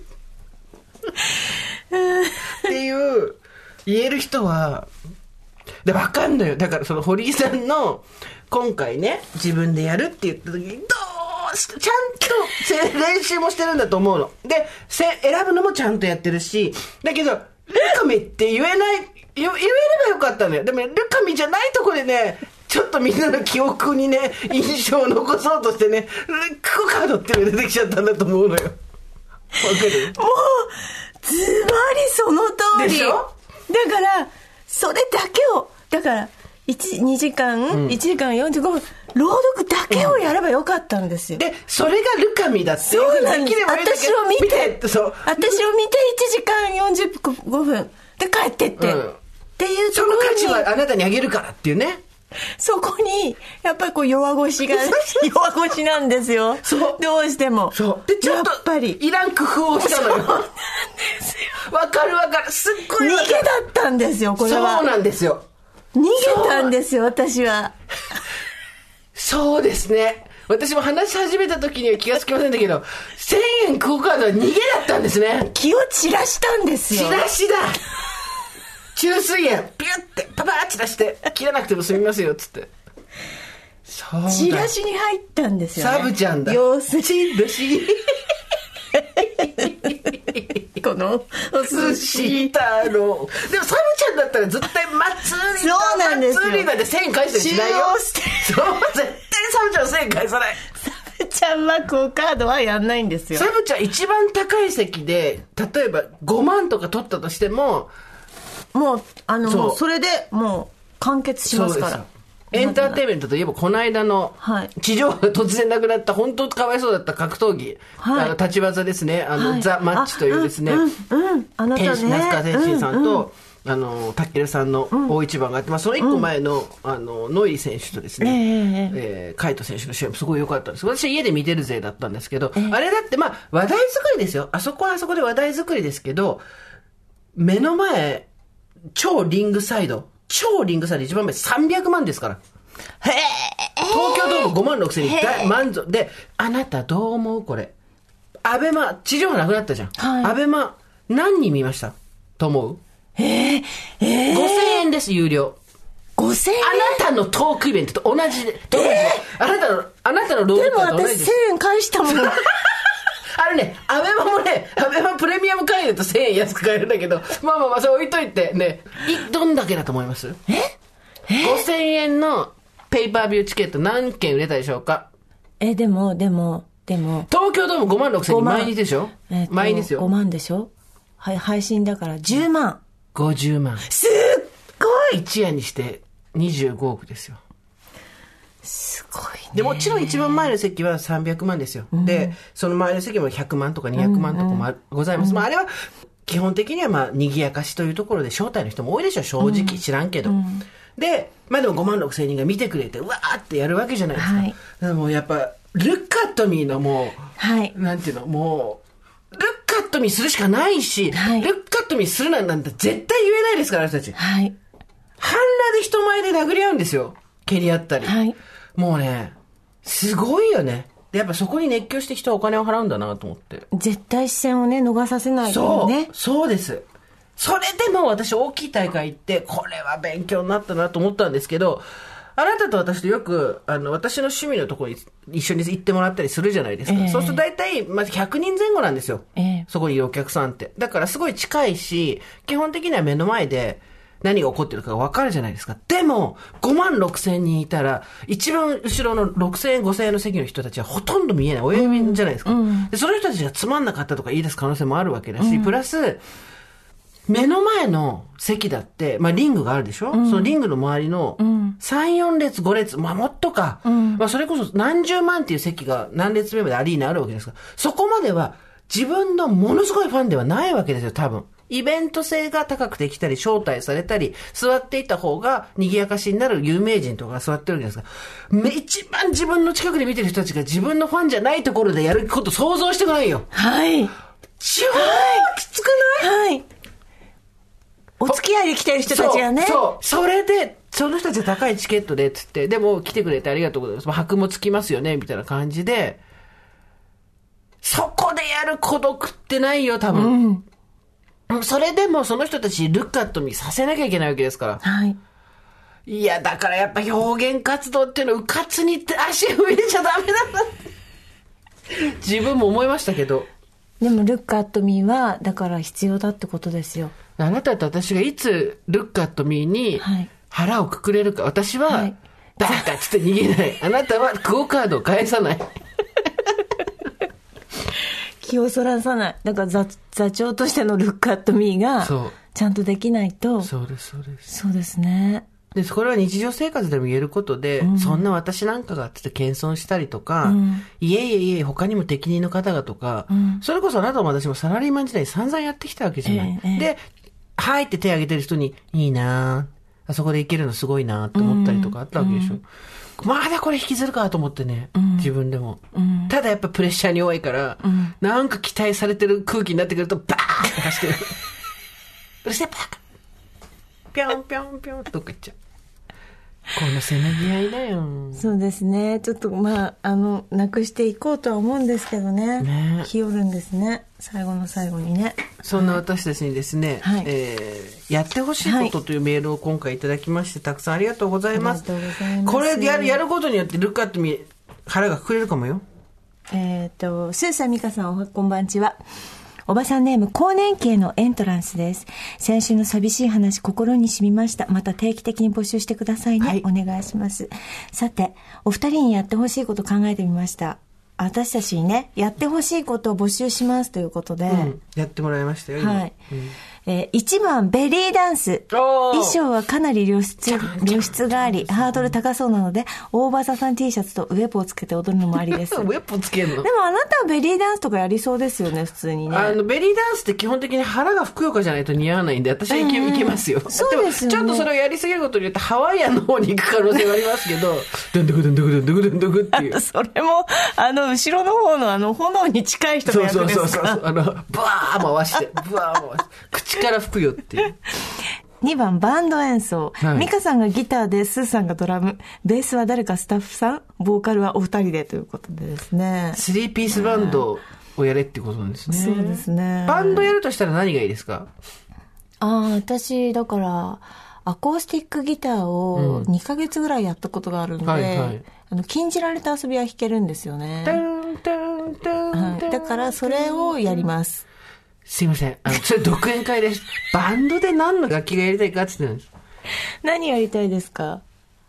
っていう言える人はで分かんのよ。だからその堀井さんの今回ね、自分でやるって言った時にちゃんと練習もしてるんだと思うので、選ぶのもちゃんとやってるし、だけどルカミって言えればよかったのよ。でもルカミじゃないとこでね、ちょっとみんなの記憶にね、印象を残そうとしてね、クカードっていうのが出てきちゃったんだと思うのよ。わかる？ もうズバリその通りでしょ。だからそれだけを、だから2時間、1時間45分朗読だけをやればよかったんですよ。 でそれがルカミだって。 そうなんです。私を見て1時間45分で帰ってって、っていうその価値はあなたにあげるからっていうね。 そこに、やっぱりこう弱腰なんですよ。 そう。 どうしても。 そう。で、ちょっと、やっぱり、いらん工夫をしたのよ。そうなんですよ。わかる。すっごい逃げだったんですよ、これは。 そうなんですよ。 逃げたんですよ、私は。 そうですね。私も話し始めた時には気がつきませんだけど、1000円クオカードは逃げだったんですね。 気を散らしたんですよ。 散らしだ。注水円、ピュッて、パパーッ散らして、切らなくても済みますよ、つって。そうだ。 チラシに入ったんですよね。 サブちゃんだ。 要するに。 チラシ。 このお寿司太郎。でもサブちゃんだったら絶対祭りだ。 そうなんですよ。 祭りだって1000円返したりしないよ。そう、絶対サブちゃん1000円返さない。 サブちゃんはクオカードはやんないんですよ。 サブちゃん一番高い席で、例えば5万とか取ったとしても、 もう、それでもう完結しますから。 エンターテインメントといえば、この間の、地上が突然なくなった、本当かわいそうだった格闘技、立ち技ですね、ザ・マッチというですね、 あなたね、 那須川天心さんと、タッケルさんの大一番があって、その一個前の、ノイ選手とですね、カイト選手の試合もすごい良かったんです。私は家で見てる勢だったんですけど、あれだって話題作りですよ。あそこはあそこで話題作りですけど、目の前、超リングサイド一番前300万ですから。 へ東京ドーム5万6千に大満足で、あなたどう思うこれ。アベマ、地上波なくなったじゃん。アベマ、何人見ましたと思う？5000円です、有料。 5000円？ あなたのトークイベントと同じで。あなたのロールと同じです。 でも私1000円返したもん。 あれね、アベマもね、アベマプレミアム会員だと1000円安く買えるんだけど、まあ、それ置いといて、ね、どんだけだと思います？ 5000 円のペーパービューチケット何件売れたでしょうか？ でも。 東京ドーム5万6千人毎日でしょ？毎日ですよ。 5万でしょ？はい、配信だから10万。 50万。 すっごい！ 一夜にして25億ですよ。 すごいね。 で、もちろん一番前の席は300万ですよ。で、その前の席も100万とか200万とかもございます。あれは、基本的には賑やかしというところで招待の人も多いでしょ、正直。知らんけど。で、でも5万6千人が見てくれて、うわーってやるわけじゃないですか。でもやっぱ、ルックアットミーのもう、なんていうの、もう、ルックアットミーするしかないし、ルックアットミーするなんて絶対言えないですから、私たち。半裸で人前で殴り合うんですよ。蹴り合ったり。もうね、すごいよね。で、やっぱそこに熱狂して人はお金を払うんだなと思って。 絶対視線をね、逃させないよね。 そうです。それでも私大きい大会行って、これは勉強になったなと思ったんですけど、あなたと私とよく、私の趣味のところに一緒に行ってもらったりするじゃないですか。そうすると大体、まず100人前後なんですよ。そこにいるお客さんって。だからすごい近いし、基本的には目の前で、何が起こってるか分かるじゃないですか。でも、5万6千人いたら、一番後ろの6千円、5千円の席の人たちはほとんど見えない。親指じゃないですか。でその人たちがつまんなかったとか言い出す可能性もあるわけだし、プラス、目の前の席だって、リングがあるでしょ、そのリングの周りの3、4列、5列、もっとか、それこそ何十万っていう席が何列目までアリーナあるわけですから、そこまでは自分のものすごいファンではないわけですよ、多分。イベント性が高くできたり、招待されたり、座っていた方が賑やかしになる有名人とかが座ってるわけですから、一番自分の近くで見てる人たちが自分のファンじゃないところでやること想像してくないよ。超きつくない？ お付き合いで来てる人たちがね。 それで、その人たちは高いチケットで、つって、でも来てくれてありがとうございます。箔もつきますよね、みたいな感じで、そこでやる孤独ってないよ、多分。それでもその人たちにルックアットミーさせなきゃいけないわけですから。いや、だからやっぱ表現活動っていうのはうかつに足踏み入れちゃダメだなって自分も思いましたけど。 でもルックアットミーはだから必要だってことですよ。 あなたと私がいつルックアットミーに腹をくくれるか。私はバカっつって逃げない。あなたはクオカードを返さない。 気をそらさない。だから座長としてのルックアットミーがちゃんとできないと。 そうです。 そうですね。 で、これは日常生活でも言えることで、そんな私なんかがって謙遜したりとか、いえ、他にも適任の方がとか、それこそあなたも私もサラリーマン時代に散々やってきたわけじゃない。で、はいって手挙げてる人に、いいなぁ。 あそこでいけるのすごいなって思ったりとかあったわけでしょ。まだこれ引きずるかと思ってね、自分でも。ただやっぱプレッシャーに弱いから、なんか期待されてる空気になってくると、バーンって走ってる。うるせえバカぴょんぴょんぴょんどっか行っちゃう。このせめぎ合いだよ。 そうですね。ちょっとなくしていこうとは思うんですけどね。日和るんですね。最後の最後にね。 そんな私たちにですね、やってほしいことというメールを今回いただきまして、たくさんありがとうございます。 ありがとうございます。 これやることによってルックアットミー腹が膨れるかもよ。 スーさん、ミカさん、こんばんちは。おばさんネーム、更年期へのエントランスです。先週の寂しい話、心に染みました。また定期的に募集してくださいね。お願いします。さて、お二人にやってほしいこと考えてみました。私たちにね、やってほしいことを募集しますということで。 やってもらいましたよ。 はい。1番、ベリーダンス。衣装はかなり露出があり、ハードル高そうなので、オーバーサさん T シャツとウェポをつけて踊るのもありです。 ウェポつけるの？ でもあなたはベリーダンスとかやりそうですよね、普通にね。 ベリーダンスって基本的に腹がふくよかじゃないと似合わないんで、私はいけますよ。 そうですよね。 でもちょっとそれをやりすぎることによってハワイアンの方に行く可能性はありますけど、ドゥンドゥクドゥンドゥクドゥンドゥクドゥンドゥクっていう。 それも、後ろの方の炎に近い人の役ですか？ そう。ブワー回して、ブワー回して、口から吹くよっていう。 2番、バンド演奏。ミカさんがギターで、スーさんがドラム。ベースは誰かスタッフさん？ボーカルはお二人でということでですね。 3ピースバンドをやれってことなんですね。 そうですね。 バンドやるとしたら何がいいですか？ 私、だから、アコースティックギターを2ヶ月ぐらいやったことがあるんで、禁じられた遊びは弾けるんですよね。だからそれをやります。 すいません。それ独演会です。バンドで何の楽器がやりたいかって言ってるんです。 何やりたいですか？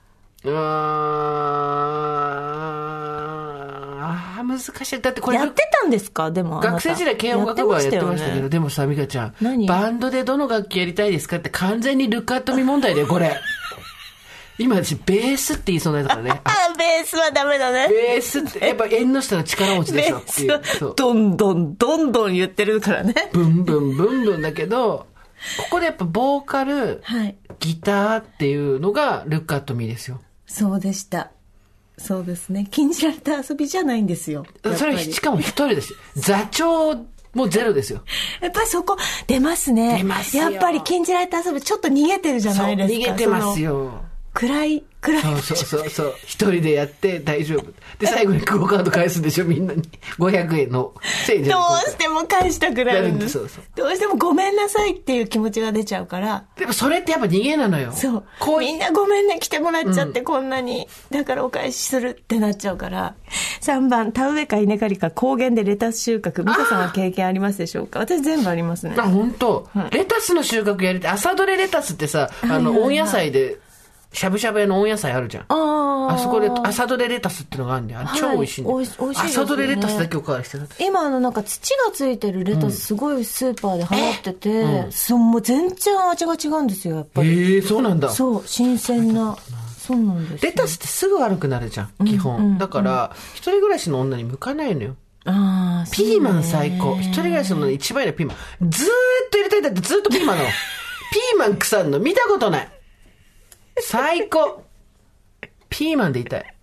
難しい。だってこれやってたんですか？でも学生時代軽音楽部はやってましたけど、でもさ、ミカちゃん、バンドでどの楽器やりたいですかって完全にルックアットミ問題だよ、これ。今私ベースって言いそうなやつからね。 ベースはダメだね。 ベースってやっぱ縁の下の力持ちでしょっていう。 どんどん言ってるからね。 ブンブンだけど、ここでやっぱボーカル、ギターっていうのがルックアットミですよ。 そうでした。そうですね。禁じられた遊びじゃないんですよ。 それしかも一人ですよ。座長もゼロですよ。 やっぱりそこ出ますね。 出ますよ。 やっぱり禁じられた遊びちょっと逃げてるじゃないですか。 逃げてますよ。 暗い。 そう。一人でやって大丈夫。で、最後にクオカード返すんでしょ、みんなに。500円の1000円じゃどうしても返したくなるんです。どうしてもごめんなさいっていう気持ちが出ちゃうから。 でもそれってやっぱ逃げなのよ。 そう。みんなごめんね、来てもらっちゃって、こんなに。だからお返しするってなっちゃうから。3番、田植えか稲刈りか高原でレタス収穫。美香さんは経験ありますでしょうか？私全部ありますね。 本当。レタスの収穫やりたい。朝どれレタスってさ、温野菜で、しゃぶしゃぶ屋の温野菜あるじゃん。あそこで朝どれレタスってのがあるんだよ。超美味しいんだよ。美味しいですね。朝どれレタスだけおかわりしてる。 今なんか土がついてるレタスすごいスーパーで流行ってて、もう全然味が違うんですよ、やっぱり。 そうなんだ。 そう、新鮮な。そうなんです。 レタスってすぐ悪くなるじゃん、基本。だから、一人暮らしの女に向かないのよ。ピーマン最高。一人暮らしの女に一番いいのピーマン。ずーっと入れたいんだってずーっとピーマンなの。ピーマン腐るの見たことない。最高。ピーマンでいたい。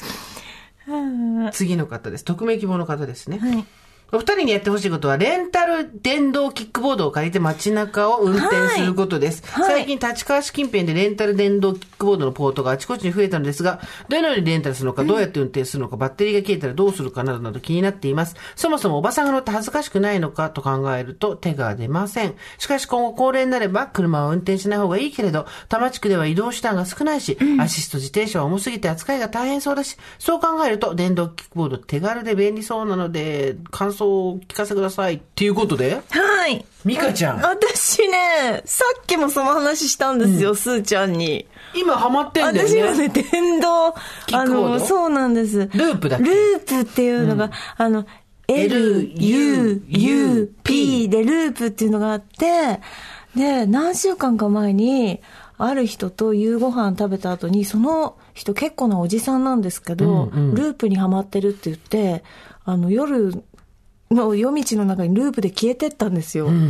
次の方です。匿名希望の方ですね。お二人にやってほしいことは、レンタル電動キックボードを借りて街中を運転することです。最近、立川市近辺でレンタル電動キックボードのポートがあちこちに増えたのですが、どのようにレンタルするのか、どうやって運転するのか、バッテリーが切れたらどうするかなどなど気になっています。そもそもおばさんが乗って恥ずかしくないのかと考えると手が出ません。しかし今後高齢になれば車は運転しない方がいいけれど、多摩地区では移動手段が少ないし、アシスト自転車は重すぎて扱いが大変そうだし、そう考えると電動キックボード手軽で便利そうなので、感想を聞かせてくださいっていうことで、ミカちゃん、 私ね、さっきもその話したんですよ、スーちゃんに。 今ハマってんだよね。 私はね、電動キックボード、 そうなんです。 ループだっけ？ ループっていうのが、LUUP でループっていうのがあって、で、何週間か前に、ある人と夕ご飯食べた後に、その人結構なおじさんなんですけど、ループにハマってるって言って、夜の夜道の中にループで消えてったんですよ。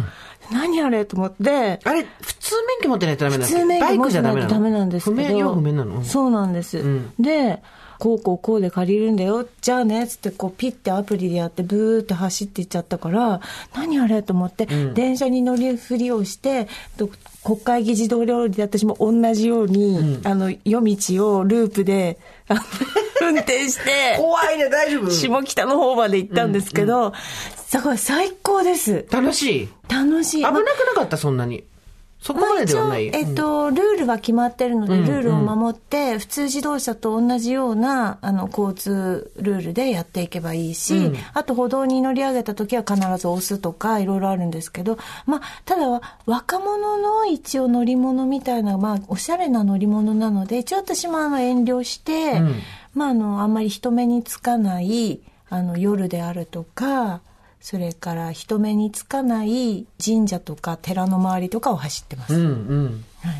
何あれと思って。 あれ、普通免許持ってないとダメなんですか？ 普通免許持ってないとダメなんですけど。 不明なの？ そうなんです。で、こうで借りるんだよ。じゃあね、つってこうピッてアプリでやってブーって走っていっちゃったから、何あれと思って、電車に乗りふりをして、国会議事堂料理で私も同じように、夜道をループで、運転して。 怖いね、大丈夫？ 下北の方まで行ったんですけど、すごい最高です。 楽しい。 危なくなかった、そんなに。そこまでではない。 ルールは決まってるので、ルールを守って、普通自動車と同じような、交通ルールでやっていけばいいし、あと歩道に乗り上げた時は必ず押すとか、いろいろあるんですけど、ただ、若者の一応乗り物みたいな、おしゃれな乗り物なので、一応私も遠慮して、あんまり人目につかない、夜であるとか、それから人目につかない神社とか寺の周りとかを走ってます。はい、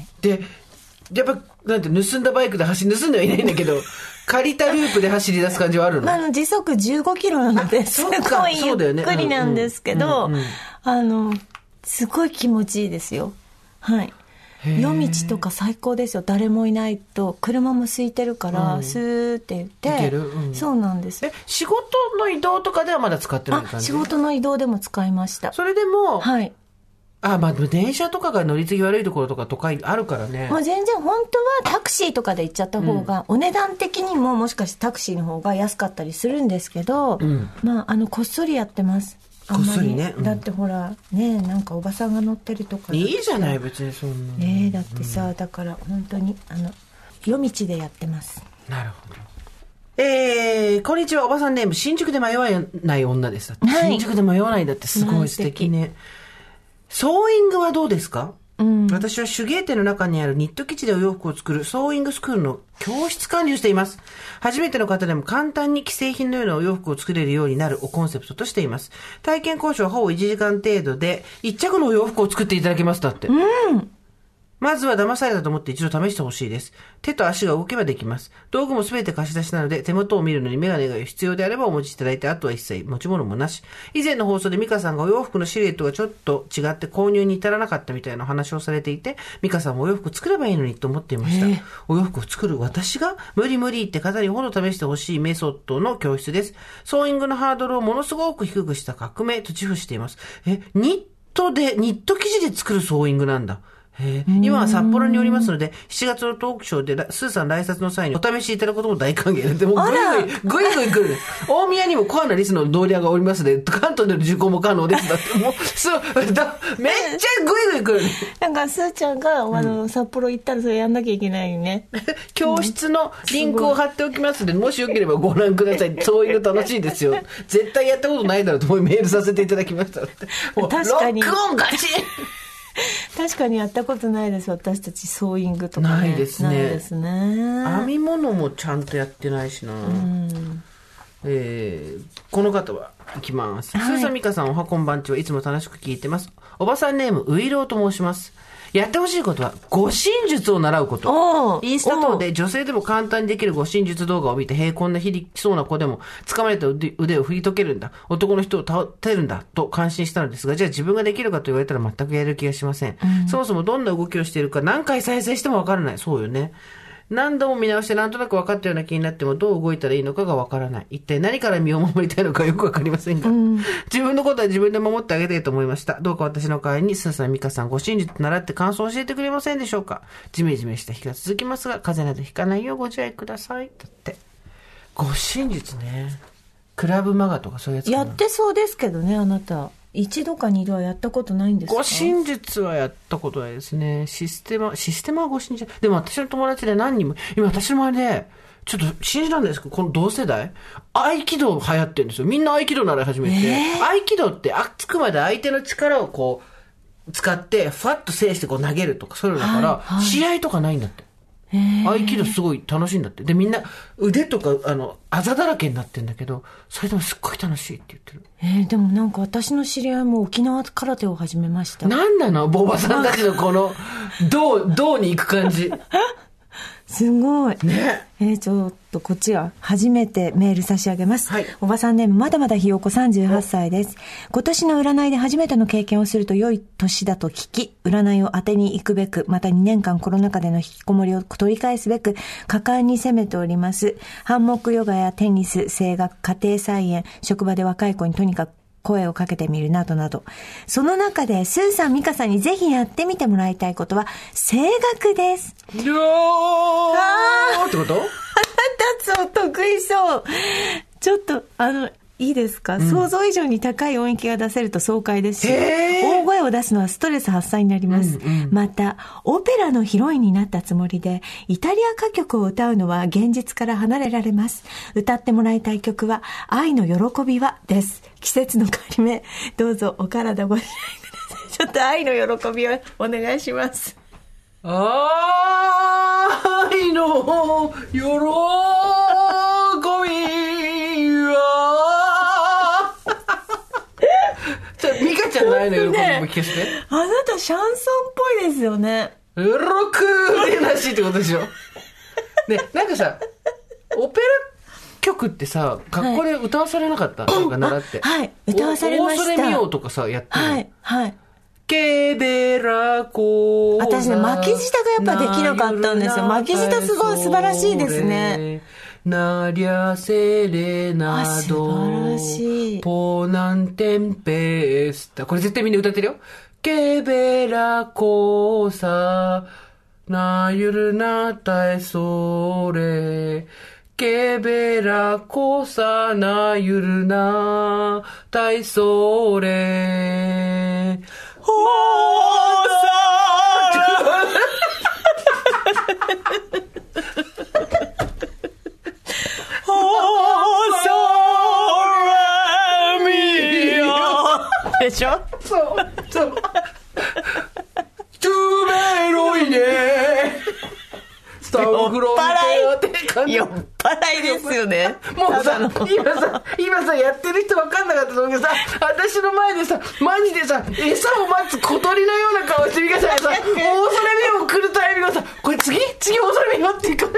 で、やっぱ、なんて、盗んだバイクで盗んではいないんだけど、借りたループで走り出す感じはあるの？ 時速15キロなので、すごいゆっくりなんですけど、すごい気持ちいいですよ。はい。夜道とか最高ですよ。誰もいないと車も空いてるから、スーって言って、そうなんです。 仕事の移動とかではまだ使ってない感じ？ 仕事の移動でも使いました。 それでも、 はい。 電車とかが乗り継ぎ悪いところとか都会あるからね。 全然本当はタクシーとかで行っちゃった方が、お値段的にももしかしてタクシーの方が安かったりするんですけど、こっそりやってます。 こっそりね。 だってほらね、なんかおばさんが乗ってるとかいいじゃない、別にそんなね。だってさ、だから本当に夜道でやってます。 なるほど。こんにちは、おばさんネーム新宿で迷わない女です。新宿で迷わないだってすごい素敵ね。ソーイングはどうですか？私は手芸店の中にあるニット生地でお洋服を作るソーイングスクールの教室管理をしています。初めての方でも簡単に既製品のようなお洋服を作れるようになるをコンセプトとしています。体験講師はほぼ1時間程度で1着のお洋服を作っていただけますだって。まずは騙されたと思って一度試してほしいです。手と足が動けばできます。道具もすべて貸し出しなので、手元を見るのにメガネが必要であればお持ちいただいて、あとは一切持ち物もなし。以前の放送でミカさんがお洋服のシルエットがちょっと違って購入に至らなかったみたいなお話をされていて、ミカさんもお洋服作ればいいのにと思っていました。お洋服を作る私が無理って方にほど試してほしいメソッドの教室です。ソーイングのハードルをものすごく低くした革命と自負しています。ニット生地で作るソーイングなんだ。今は札幌におりますので、7月のトークショーでスーさん来札の際にお試しいただくことも大歓迎で、もうぐいぐい来る。大宮にもコアなリスの同僚がおりますので、関東での受講も可能です。だってもう、めっちゃぐいぐい来る。 なんかスーちゃんが札幌行ったらそれやんなきゃいけないよね。 教室のリンクを貼っておきますので、もしよければご覧ください。そういう楽しいですよ。絶対やったことないだろうと思いメールさせていただきました。 確かに。 ロックオンガチ確かにやったことないです。私たちソーイングとか、 ないですね。編み物もちゃんとやってないしな。この方はいきます。スーサミカさん、おはこんばんちは。いつも楽しく聞いてます。おばさんネームウイローと申します。やってほしいことは護身術を習うこと。インスタ等で女性でも簡単にできる護身術動画を見て、こんなひりきそうな子でも掴まれた腕を振り解けるんだ、男の人を倒てるんだと感心したのですが、じゃあ自分ができるかと言われたら全くやれる気がしません。そもそもどんな動きをしているか何回再生してもわからない。そうよね。何度も見直してなんとなく分かったような気になってもどう動いたらいいのかが分からない。一体何から身を守りたいのかよく分かりませんが、自分のことは自分で守ってあげたいと思いました。どうか私の代わりにスーさん、ミカさん、ご真実習って感想を教えてくれませんでしょうか。ジメジメした日が続きますが、風邪などひかないようご自愛ください。だって。ご真実ね。クラブマガとかそういうやつかな。 やってそうですけどね、あなた。一度か二度はやったことないんですか？ 護身術はやったことないですね。システマは護身術。でも私の友達で何人も、今私の周りで、ちょっと信じられないですけど、この同世代、合気道流行ってるんですよ。みんな合気道習い始めて。合気道ってあくまで相手の力をこう、使って、ファッと制してこう投げるとか、そういうのだから、試合とかないんだって。合気道すごい楽しいんだって。で、みんな腕とか、あざだらけになってんだけど、それでもすっごい楽しいって言ってる。 でもなんか私の知り合いも沖縄空手を始めました。 なんなのボバさんたちのこの、銅に行く感じ。 すごい。 ね。 ちょっとこっちは初めてメール差し上げます。 はい。 おばさんネーム、まだまだひよこ38歳です。今年の占いで初めての経験をすると良い年だと聞き、占いを当てに行くべく、また2年間コロナ禍での引きこもりを取り返すべく、果敢に攻めております。ハンモックヨガやテニス、声楽、家庭菜園、職場で若い子にとにかく声をかけてみるなどなど。その中で、スーさん、ミカさんにぜひやってみてもらいたいことは、声楽です。 よーってこと？ あなたそう、得意そう。ちょっと、いいですか、想像以上に高い音域が出せると爽快ですし、大声を出すのはストレス発散になります。また、オペラのヒロインになったつもりで、イタリア歌曲を歌うのは現実から離れられます。歌ってもらいたい曲は、愛の喜びはです。季節の変わり目、どうぞお体ご自愛ください。ちょっと愛の喜びをお願いします。 愛の喜びはミカちゃんの愛の喜びも聞かせて、 あなたシャンソンっぽいですよね。 喜びらしいってことでしょ。ね、なんかさ、オペラ曲ってさ、学校で歌わされなかった、なんか習って。 はい、歌わされました。 大それみようとかさ、やってる。 はい、はい。 ケベラコー。 私ね、巻き舌がやっぱできなかったんですよ。巻き舌すごい素晴らしいですね。 なりゃせれなど。 素晴らしい。 ポナンテンペスタ。これ絶対みんな歌ってるよ。ケベラコーサ。なゆるなたえそれ。ケベラコサなゆるなたいそれ。ほーさほーさみよでしょ？ そう。トゥメロイネ酔っ払いですよね。 もうさ、今さ、やってる人分かんなかったと思うけどさ、私の前でさ、マジでさ、餌を待つ小鳥のような顔してミカさんがさ、大空目を来るタイミングをさ、これ次大空目よって言うから。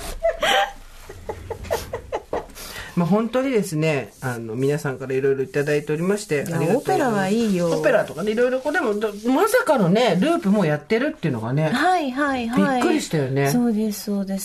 まあ本当にですね、皆さんからいろいろいただいておりまして、 オペラはいいよ。 オペラとかね、いろいろ、でも、まさかのね、ループもやってるっていうのがね、 はいはいはい。 びっくりしたよね。 そうです、そうです。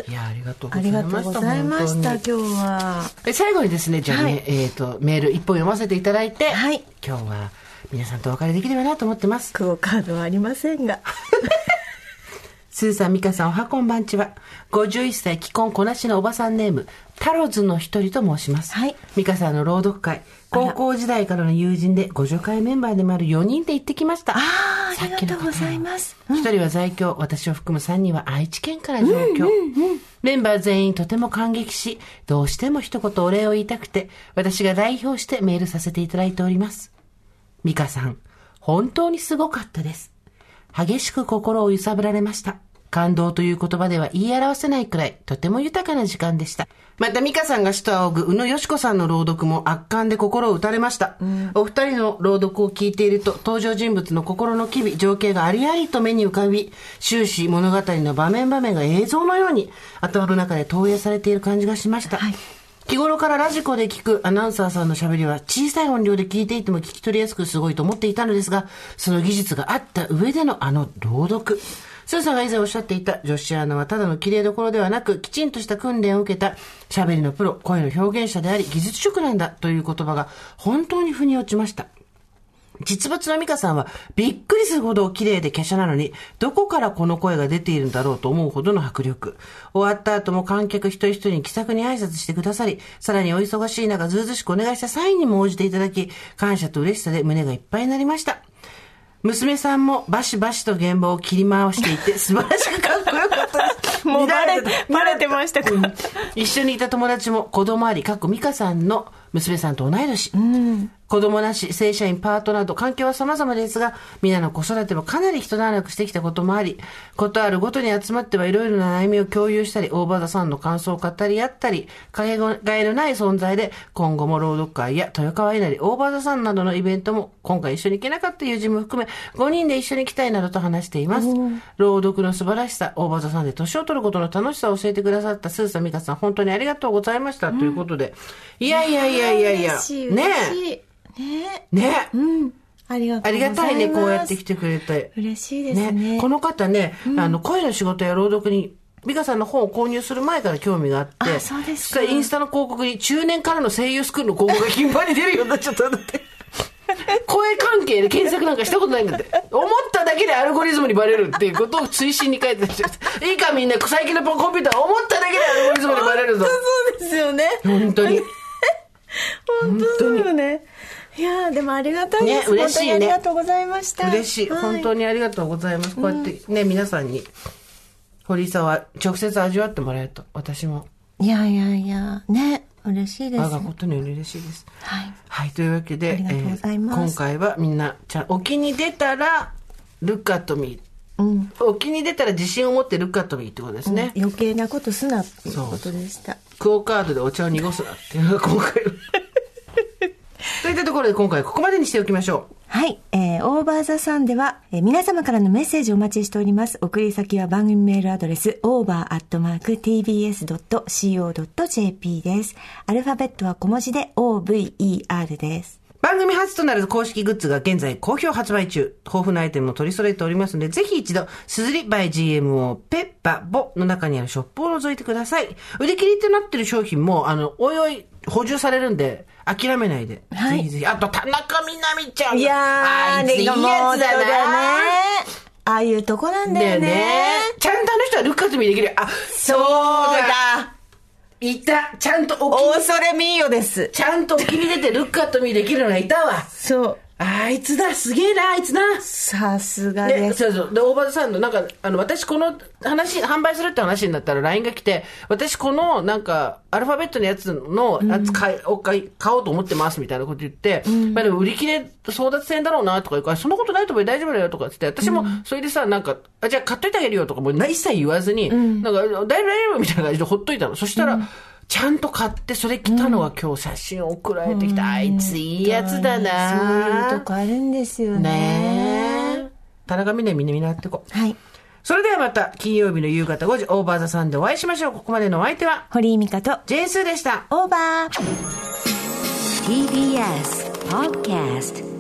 いや、ありがとうございました。 ありがとうございました、今日は。 最後にですね、じゃあね、はい、メール一本読ませていただいて、 はい、 今日は皆さんとお別れできればなと思ってます。 クオカードはありませんが。 スーさん、ミカさん、おはこんばんちは。51歳既婚こなしのおばさんネーム、タロズの一人と申します。 はい。 ミカさんの朗読会、高校時代からの友人で、ご助会メンバーでもある4人で行ってきました。 ありがとうございます。 1人は在京、私を含む3人は愛知県から上京。メンバー全員とても感激し、どうしても一言お礼を言いたくて、私が代表してメールさせていただいております。ミカさん、本当にすごかったです。激しく心を揺さぶられました。感動という言葉では言い表せないくらい、とても豊かな時間でした。また、ミカさんが師と仰ぐ宇野よし子さんの朗読も圧巻で心を打たれました。お二人の朗読を聞いていると、登場人物の心の機微、情景がありありと目に浮かび、終始物語の場面場面が映像のように頭の中で投影されている感じがしました。はい、日頃からラジコで聞くアナウンサーさんの喋りは小さい音量で聞いていても聞き取りやすくすごいと思っていたのですが、その技術があった上での朗読。スーさんが以前おっしゃっていた女子アナはただの綺麗どころではなく、きちんとした訓練を受けた喋りのプロ、声の表現者であり技術職なんだという言葉が本当に腑に落ちました。実物のミカさんはびっくりするほど綺麗で華奢なのに、どこからこの声が出ているんだろうと思うほどの迫力。終わった後も観客一人一人に気さくに挨拶してくださり、さらにお忙しい中ずうずしくお願いした際にも応じていただき、感謝と嬉しさで胸がいっぱいになりました。娘さんもバシバシと現場を切り回していて素晴らしくかっこよかったです。 もうバレてましたか、 一緒にいた友達も子供あり、ミカさんの娘さんと同い年。 子供なし、正社員、パートなど、環境は様々ですが、皆の子育てもかなり一段落してきたこともあり、ことあるごとに集まってはいろいろな悩みを共有したり、オーバーザさんの感想を語り合ったり、かけがえのない存在で、今後も朗読会や豊川稲荷、オーバーザさんなどのイベントも、今回一緒に行けなかった友人も含め、5人で一緒に行きたいなどと話しています。朗読の素晴らしさ、オーバーザさんで年を取ることの楽しさを教えてくださったスーサミカさん、本当にありがとうございました。ということで、いや、ねね、 ありがとうございます。 ありがたいね、こうやって来てくれて。 嬉しいですね。 この方ね、声の仕事や朗読に、美香さんの本を購入する前から興味があって、 そうですか。インスタの広告に中年からの声優スクールの広告が頻繁に出るようになっちゃったんだって。声関係で検索なんかしたことないんだって。思っただけでアルゴリズムにバレるっていうことを追伸に書いてた。いいかみんな、最近のコンピューター思っただけでアルゴリズムにバレるぞ。 そうですよね。 本当に。 本当だよね。いやでもありがたいです。 ね、嬉しいね。 本当にありがとうございました。 嬉しい。本当にありがとうございます。こうやってね、皆さんに、堀井さんは直接味わってもらえると、私も。 いや、ね、嬉しいです。 我がことのように嬉しいです。 はい。 はい、というわけで、今回はみんな、沖に出たら、ルックアットミー。沖に出たら自信を持ってルックアットミーってことですね。 余計なことすなっていうことでした。 クオカードでお茶を濁すなっていうのが今回。といったところで今回ここまでにしておきましょう。 はい。オーバーザさんでは、皆様からのメッセージをお待ちしております。送り先は番組メールアドレス over@tbs.co.jp です。アルファベットは小文字で OVER です。 番組初となる公式グッズが現在好評発売中。豊富なアイテムを取り揃えておりますので、ぜひ一度、すずり by GMO ペッパボの中にあるショップを覗いてください。売り切りとなっている商品も、おいおい補充されるんで、諦めないで。はい、ぜひぜひ。あと、田中みな実ちゃん。 いやー、あいついいやつだね。ああいうとこなんだよね。 ちゃんとあの人はルックアットミーできる。あ、 そうだ。 いた。ちゃんとそれミーヨです。 ちゃんと沖に出てルックアットミーできるのがいたわ。 そう。 あいつだ、すげえな、あいつな。 さすがです。 そうそう。で、大場さんの、なんか、私この話、販売するって話になったら LINE が来て、私この、なんか、アルファベットのやつのやつ買おうと思ってますみたいなこと言って、まあでも売り切れ争奪戦だろうなとか言うから、そんなことないと思うよ、大丈夫だよとかって言って、私もそれでさ、なんか、じゃあ買っといてあげるよとかもう一切言わずに、なんか、大丈夫みたいな感じでほっといたの。そしたら、ちゃんと買ってそれ着たのが今日写真送られてきた、あいついいやつだな。 そういうとこあるんですよね。 田中みな実みんなやってこう。 はい。 それではまた金曜日の夕方5時オーバーザさんでお会いしましょう。ここまでのお相手は堀井美香とジェーンスーでした。 オーバー TBS Podcast